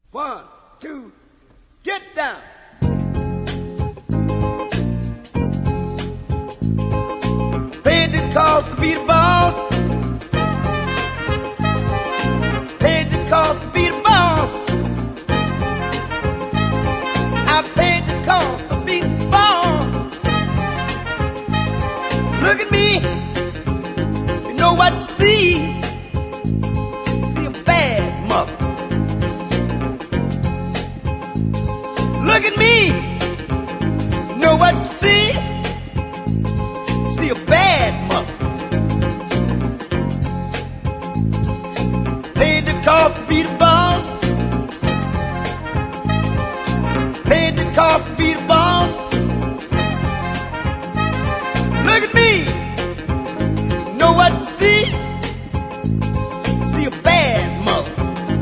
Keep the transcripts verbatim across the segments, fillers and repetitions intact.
One, two, get down. Paid the cost to be the boss. Paid the cost to be the boss. I paid the cost to be the boss. Look at me. You know what to see. See a bad mother. Look at me. You know what to see. See a bad mother. Paid the cost to be the boss. Paid the cost to be the boss. Look at me. Know what to see? See a bad mother.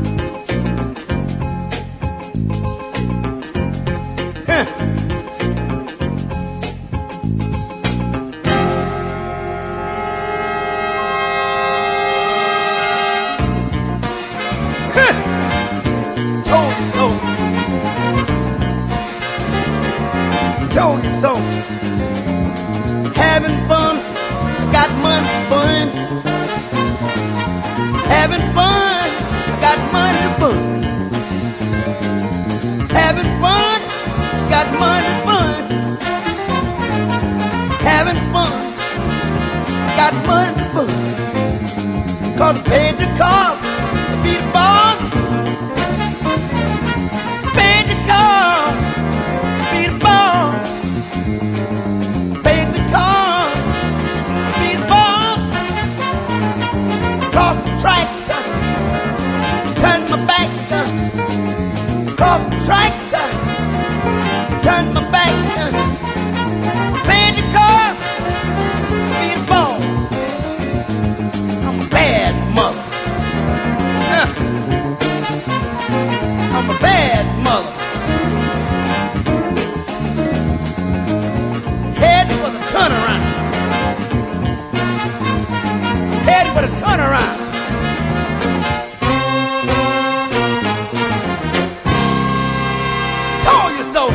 Huh. Told you so. Told you so. Having fun, got money fun. Having fun, got money fun. Having fun, got money fun. Having fun, got money fun. Cause I paid the cost to be the boss. Paid the cost to be the boss. Paid the cost to be the boss. Cross the tracks, uh, turn my back, uh, cross the tracks, uh, turn my back, uh, paid the cost to be the boss. I'm a bad mother. Huh. I'm a bad mother. Heading for the turnaround. Heading for the turnaround. Told you so.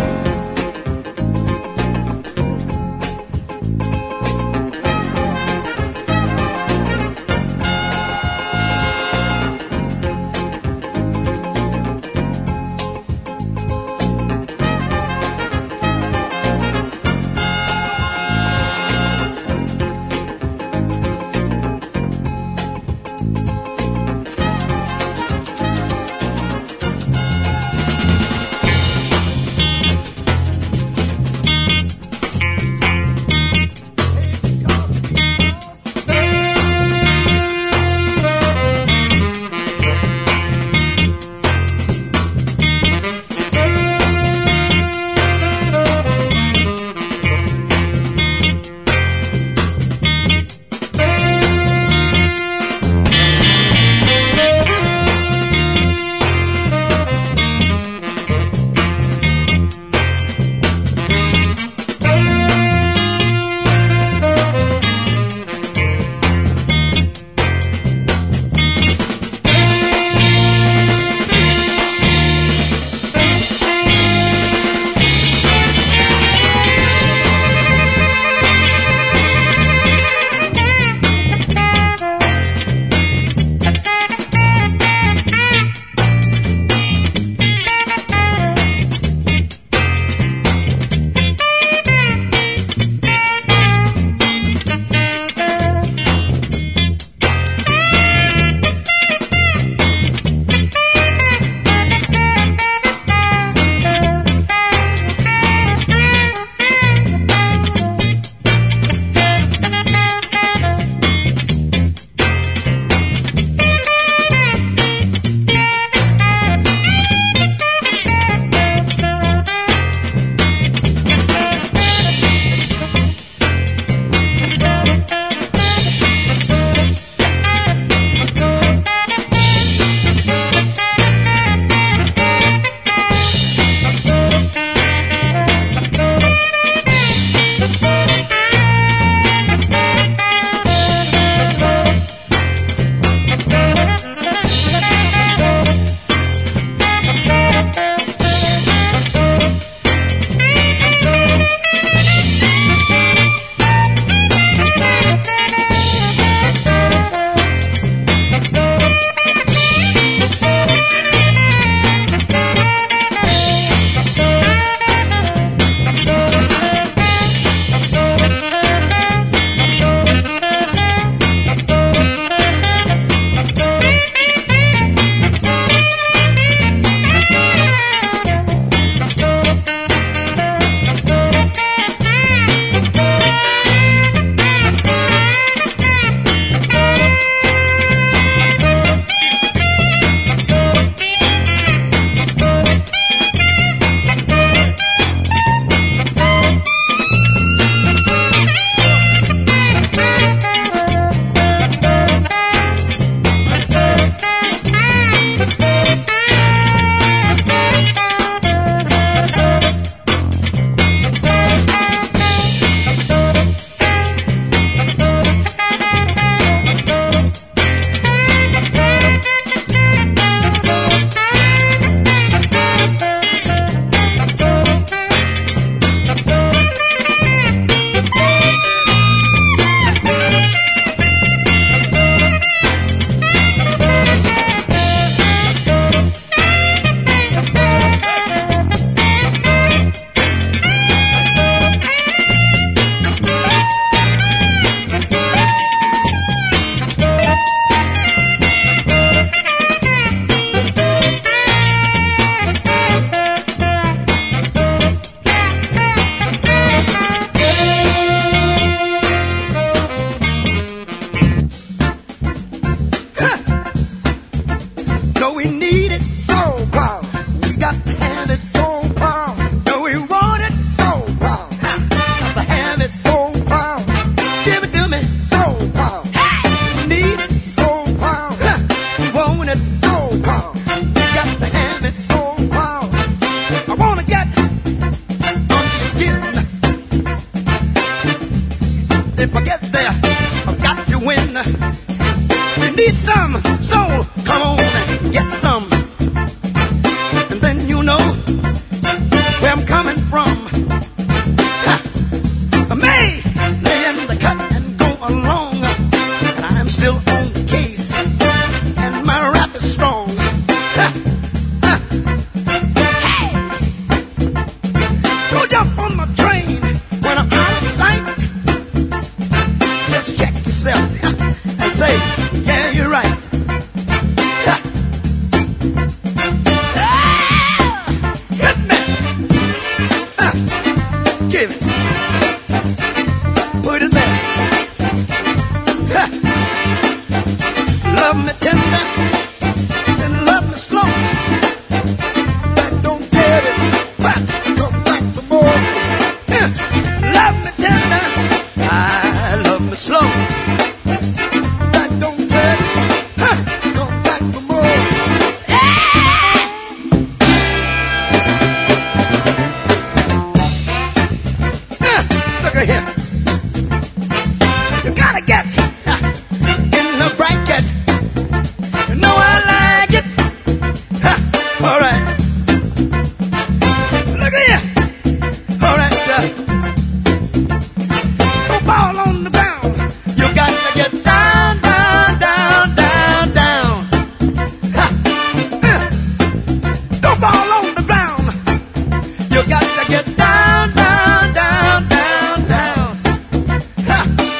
Don't fall on the ground. You got to get down, down, down, down, down. Ha.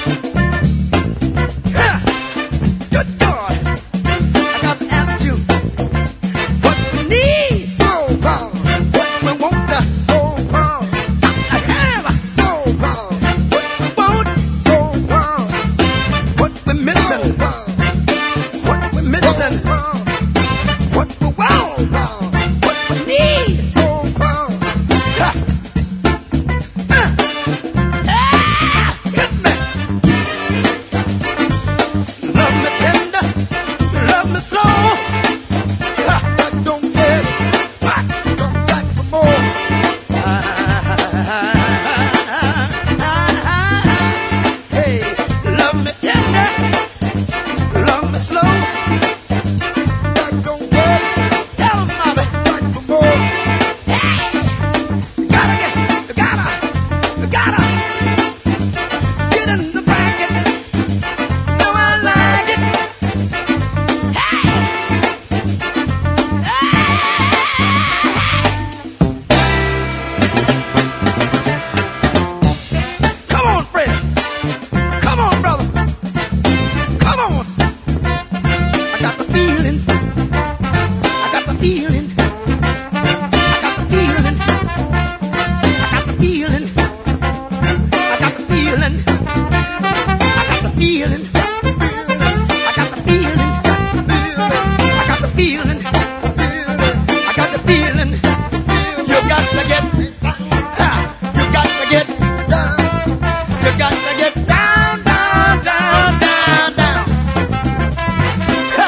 Ha. Good God. I got to ask you what we need. Soul power. What we want to soul power. I have soul power. What we want, soul power. What we missing. What we missing. What we want. What we need. Soul power. Ha. Ah. Ah. Hit me. Love me tender. Love me slow. Ha. I don't get it. I come back for more. Hey, love me tender. Love me slow. I don't get it. Tell 'em, mommy. Back for more. Hey, you gotta get, you gotta, you gotta get in the bracket. Know I like it. Hey. Come on, Fred. Come on, brother. Come on. I got the feeling. I got the feeling. I got the feeling. I got the feeling. I got the feeling. I got the feeling. I got the feeling. I got the feeling. I got the feeling. You got to get. Ha. You got to get. You got to get down, down, down, down, down. Ha.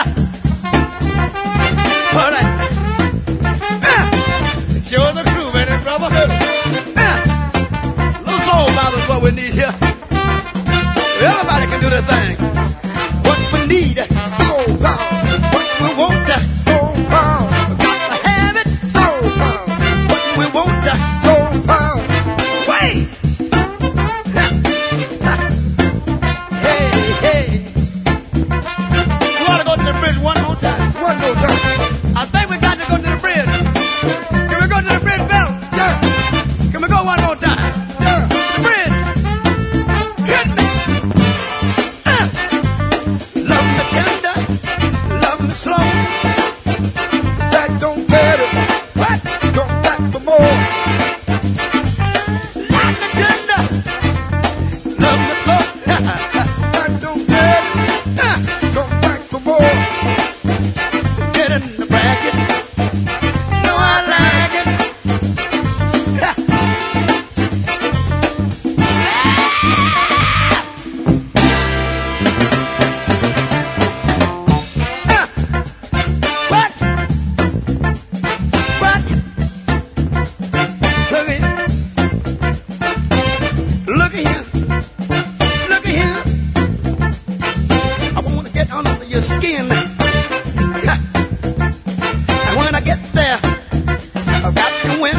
All right. Ah. Show the groove, ain't it, brother? Ah. Little soul power is what we need here. Everybody can do their thing. What we need, soul power. What we want, soul power. Got to have it, soul power. What we want, soul power. Wait. Ha. Ha. Hey, hey. You want to go to the bridge one more time? One more time. I think we got to go to the bridge. Can we go to the bridge, Bill? Yeah. Can we go one more time? Yeah. The bridge. Hit me. Uh. Love me tender. Love me slow. That don't get it. What? Come back for more. Love me tender. Love me slow. That don't get it. Uh. Come back for more. Get in the bracket. Know I like it. Ha. Ah. What? What? Look at here. Look at here. Look at here. I want to get under your skin. Ha. And when I get there, I've got to win.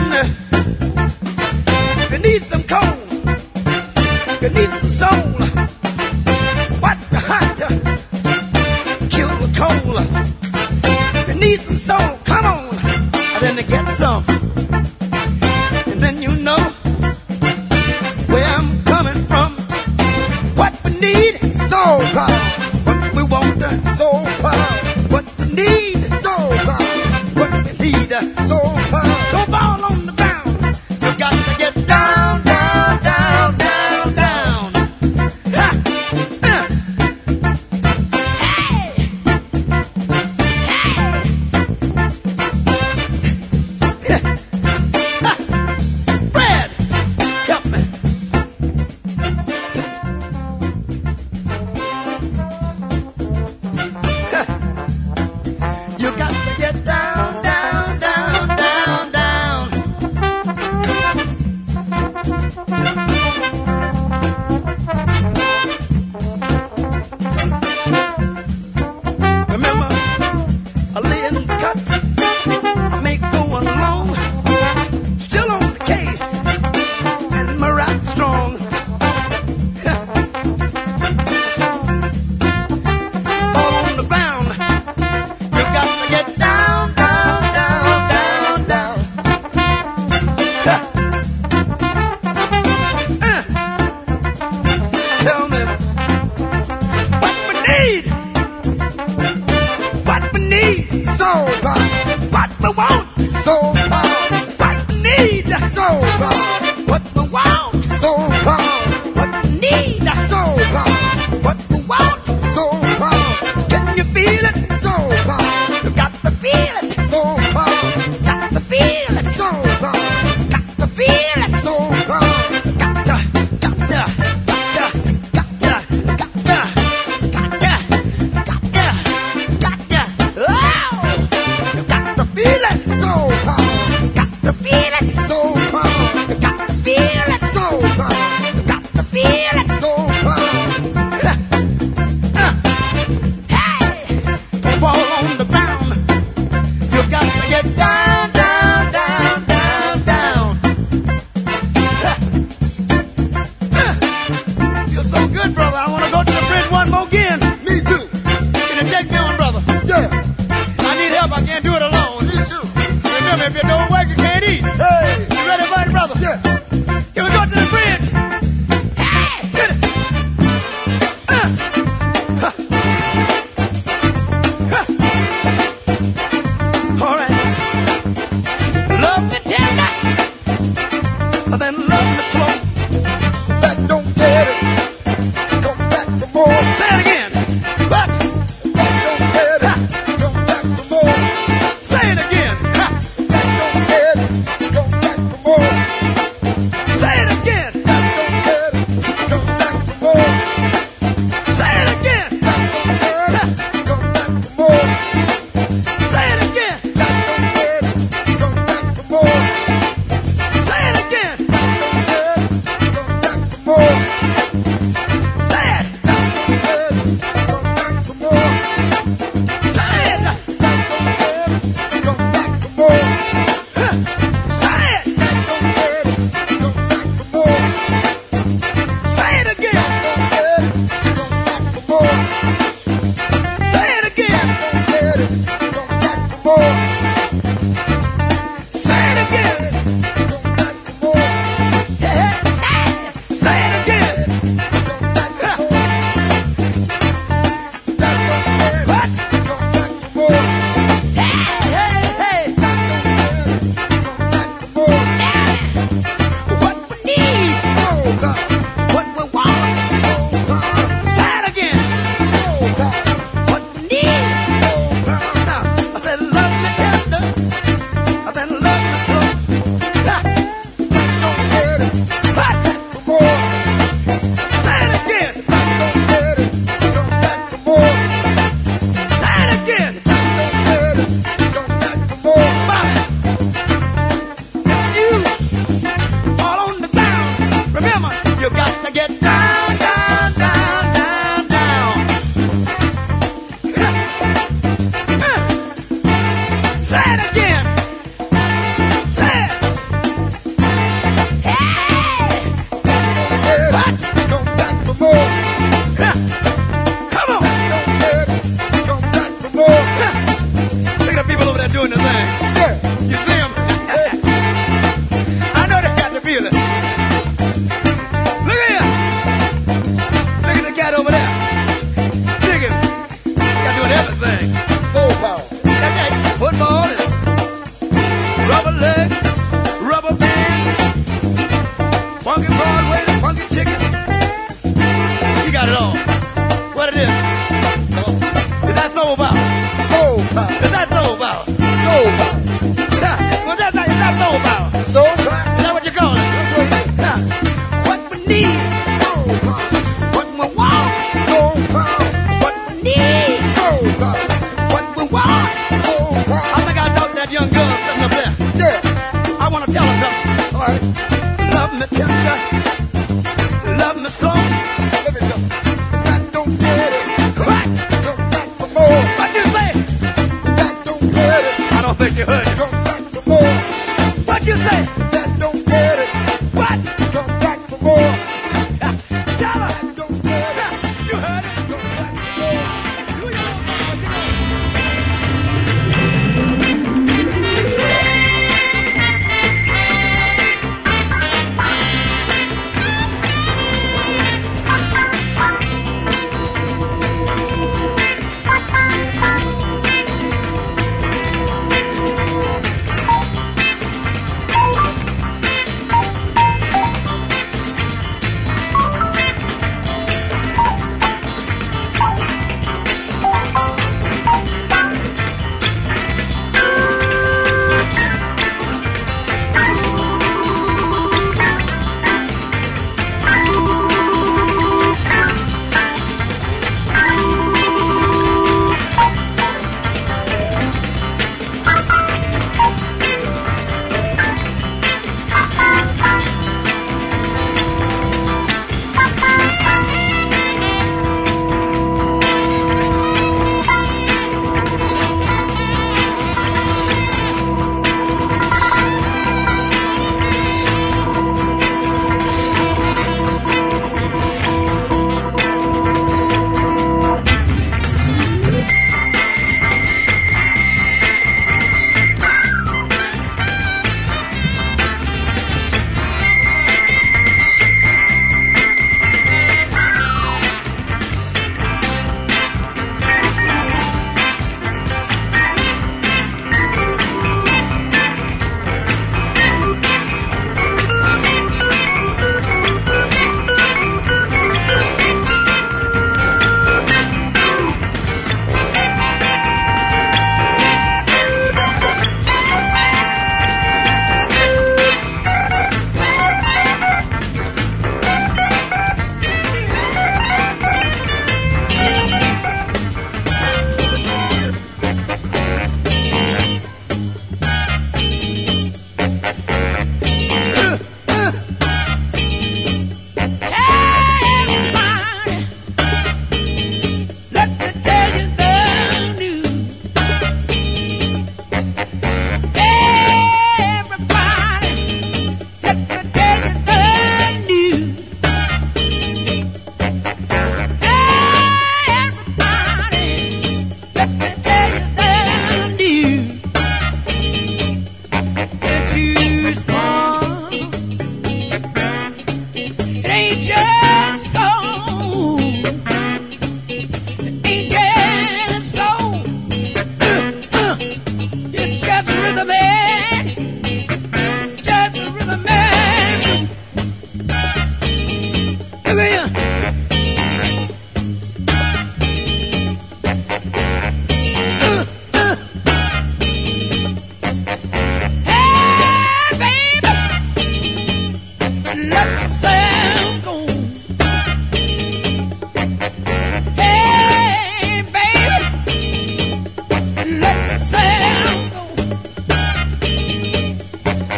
You need some coal. You need some soul. What's the hot? Kill the coal. You need some soul. Come on. And then to get some. And then you know where I'm coming from. What we need, soul power. What we want, soul power. What we need, soul power. What we need, soul power. Don't fall on the ground. You got to get down, down, down, down, down. Ha. Uh. Hey. Hey. Ha. Fred, help me. Ha. You got to get down, down, down, we want, soul power. what we need, Soul power. what we want, Soul power. what we need, Soul power. what we want. Soul power. Can you feel it? Soul power. You got to feel it. Soul power. Got to feel it. Soul power. Got to feel it. Soul power. Got to, got to, got to, got to, got to, got to, got to, got to. Oh! You got to feel it. Soul power. Got to feel it. Soul power. You got to feel it. Soul power. You got to feel it. Soul power. Hey! Don't fall on the ground. You got to get down, down, down, down, down. Feel so good, brother. I want to go to the bridge one more again. Me too. Can you take me on, brother? Yeah. I need help. I can't do it alone. Me too. Remember, if you don't work, you can't eat. Hey. You ready, buddy, brother? Yeah. Can we go to the bridge? Hey! Get it. Uh. Huh. Huh. All right. Love me tender, then love me slow. Back, don't get it. Come back for more. Say it again. But Back, don't get it. Come back for more. say it again. Huh. Back, don't get it. Come back for more. Say it again. Back, don't get it. Come back for more. Say it again. Back, don't get it. Come back for more. Say it again. Back, don't get it. Come back for more. Say it again. Back, don't get it. Come back for more. Say it. Back, don't get it. Come back for more. Say it. Back, don't get it. Come back for more. Huh. Say it. Back, don't get it. Come back for more. Say it again. Don't get it. Come back for more. Say it again. Don't get it. Come back for more. Say it again. Come back for more. Hey, hey, hey. Say it again. Come back for Huh. more. Back, don't get it. What? Come back for more. Hey, hey, hey. Back, don't get it. Come back for more. What we need, Soul power. what we want. Soul power. Say it again. Soul power. What we need. Soul power. Now, I said love me tender, I said love me slow. Ha. Don't get it. What? For more. Say it again. Don't get it. Come back for more. Say it again. Don't get it. Come back for more. Bobby. You all on the ground. Remember, you got to get down, down, down, down, down. Uh. Say it again. Say it. Hey. Get it. What? Come back for more. Huh. Come on. Don't get it. Come back for more. Huh. Look at the people over there doing the thing. Yeah. You see them? I know they got to feel it. Look at here. Look at the cat over there. Dig him. Got doing everything. Soul power. Got that football and rubber leg, rubber band, funky Broadway, funky chicken. You got it all. What it is? Is that soul power? Soul power. Is that soul power? Soul power. Yeah. Well, that's not, is that soul power? Soul power. Is that what you call it? That's what it is. Yeah. What we need, Soul power. what we want, Soul power. what we need, Soul power. what we want. Soul I power. think I talked to that young girl sitting up there. Yeah. I want to tell her something. All right. Love me tender, love me slow. Let me go. Back, don't get it. What? Come back for more. What you say? Back, don't get it. I don't think you heard it. Come back for more. What you say? Back, don't get it. What? Come back for more. Tell her. Don't get it. You heard it. Come back for more. You know what you know.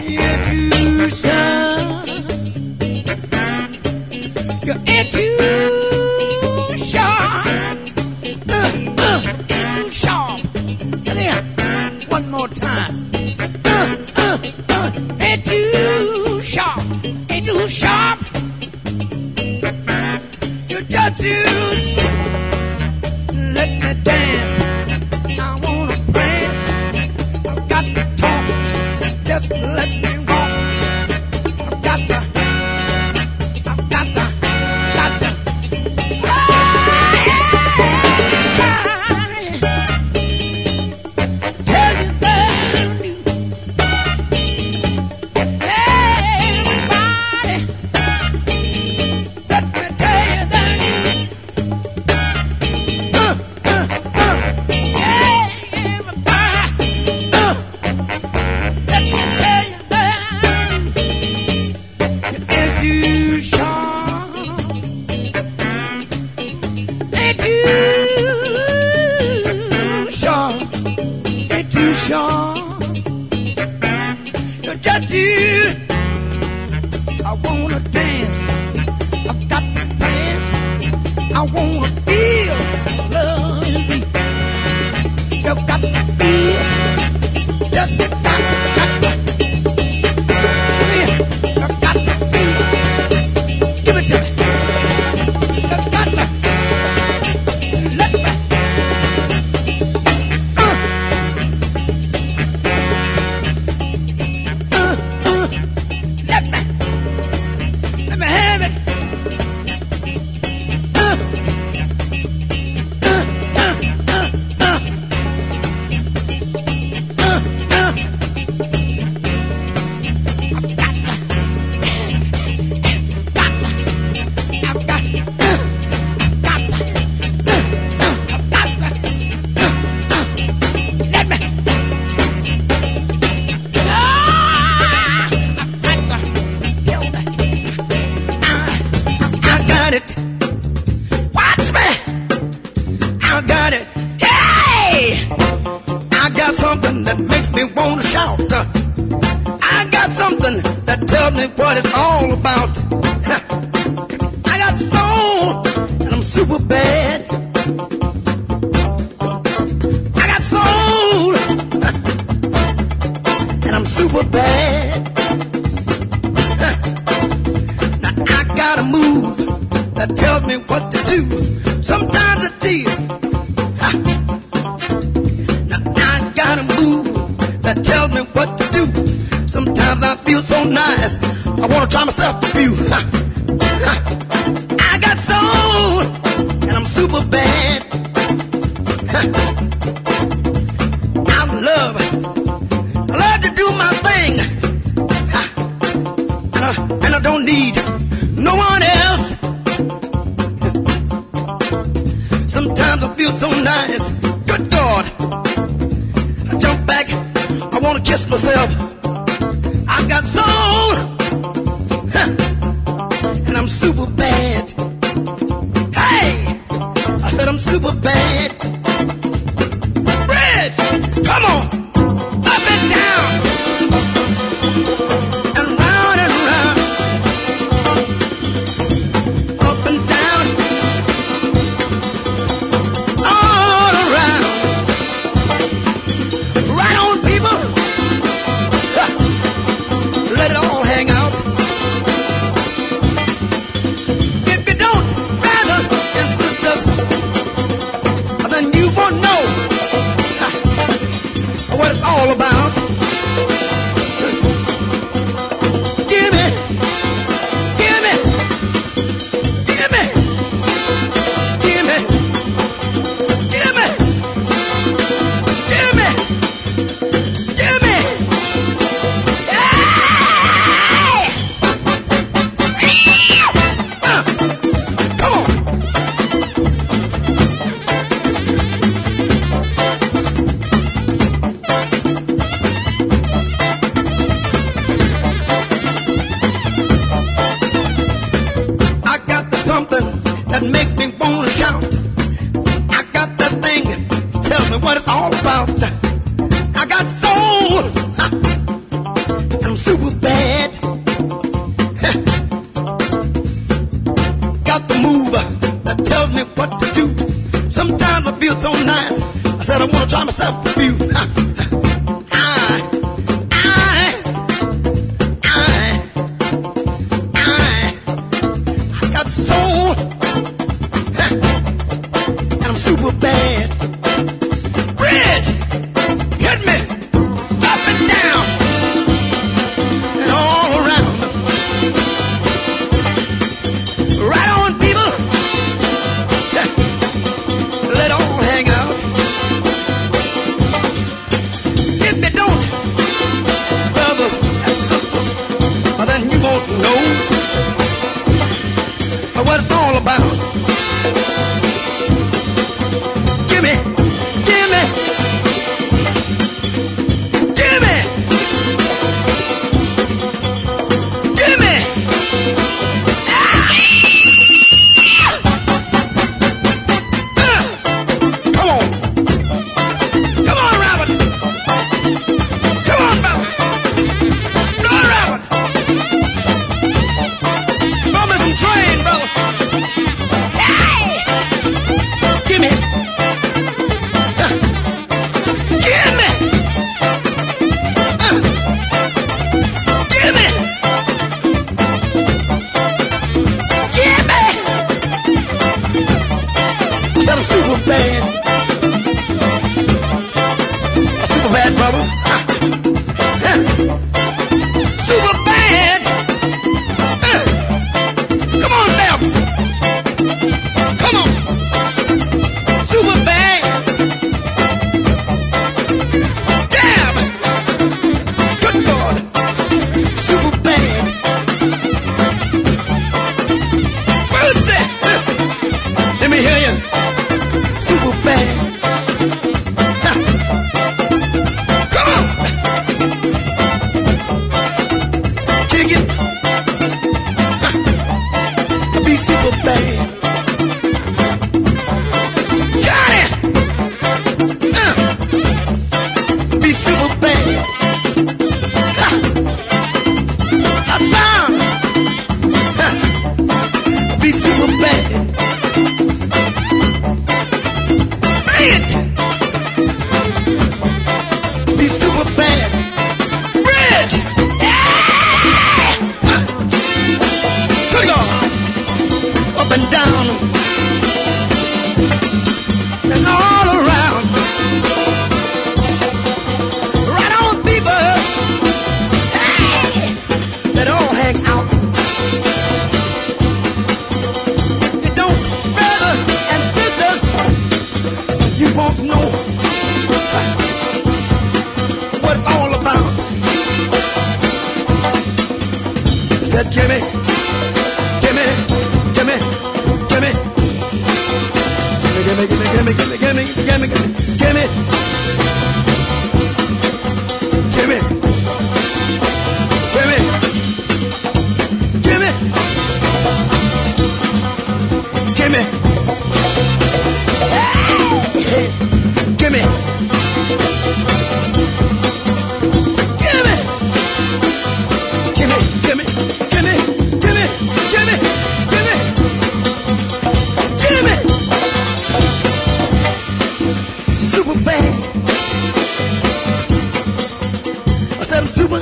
Then myself a few. I, I, I, I, I got soul, and I'm super bad. Red, hit me, up and down, and all around. Right on, people. Let all hang out. If you don't, brothers and sisters, then you won't know what it's all about. Gimme, gimme, gimme, gimme. Come on. Come on, Robert. Come on, brother. Go on, Robert. Go missing train, brother. Hey! Gimme. Uh, Gimme. Uh, Gimme. Gimme. I said I'm super bad. A super bad brother. Uh, super bad. Uh, come on, Babs. Come on. Super bad. Damn. Good God. Super bad. What's that? Uh, let me hear you. Super bad. Uh, come on. Kick it. Uh, be super bad. Got it. Uh, be super bad. Uh, Hassan. Uh, be super bad. It. Be super bad. Bridge. Yeah! Uh, Good God. Up and down. And all around. Right on, people. Hey! Let all hang out. You don't, brother and sisters, you won't know what it's all about. I said, gimme, gimme, gimme, gimme, gimme, gimme, gimme, gimme, gimme, gimme, gimme, gimme, gimme, gimme, gimme, gimme, gimme, hey, gimme, gimme, gimme, gimme, gimme, gimme, gimme, gimme, gimme. Super bad. I said I'm super.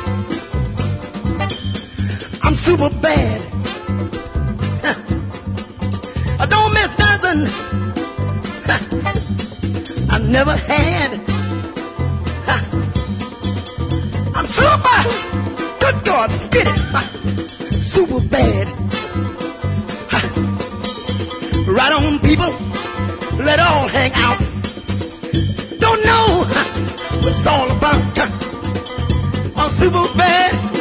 I'm super bad. Huh. I don't miss nothing. Huh. I never had. Huh. I'm super. Good God, get it. Huh. Super bad. Huh. Right on, people. Let all hang out. Don't know huh, what it's all about. Huh. I'm super bad.